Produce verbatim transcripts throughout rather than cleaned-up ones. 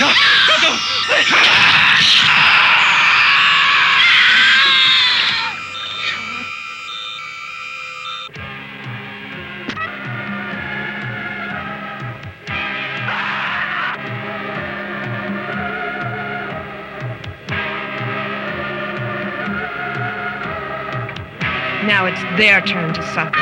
Now it's their turn to suffer.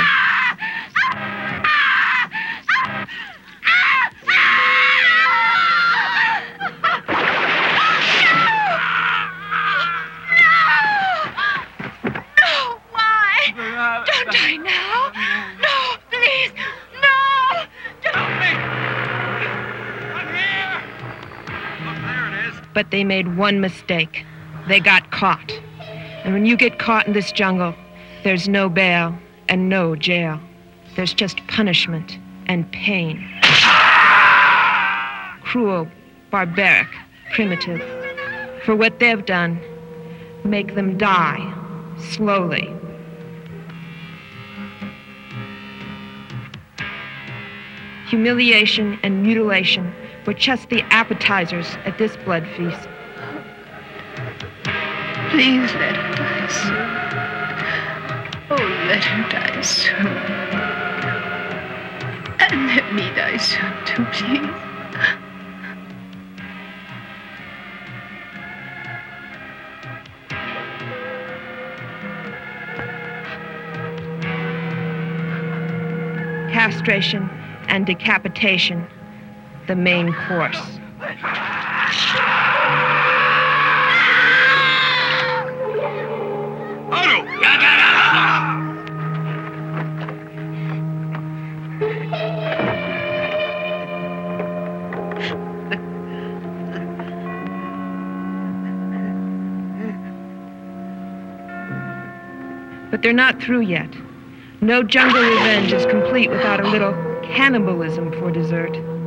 But they made one mistake. They got caught. And when you get caught in this jungle, there's no bail and no jail. There's just punishment and pain. Cruel, barbaric, primitive. For what they've done, make them die slowly. Humiliation and mutilation were just the appetizers at this blood feast. Please let her die soon. Oh, let her die soon. And let me die soon, too, please. Castration and decapitation, the main course. Otto! But they're not through yet. No jungle revenge is complete without a little cannibalism for dessert.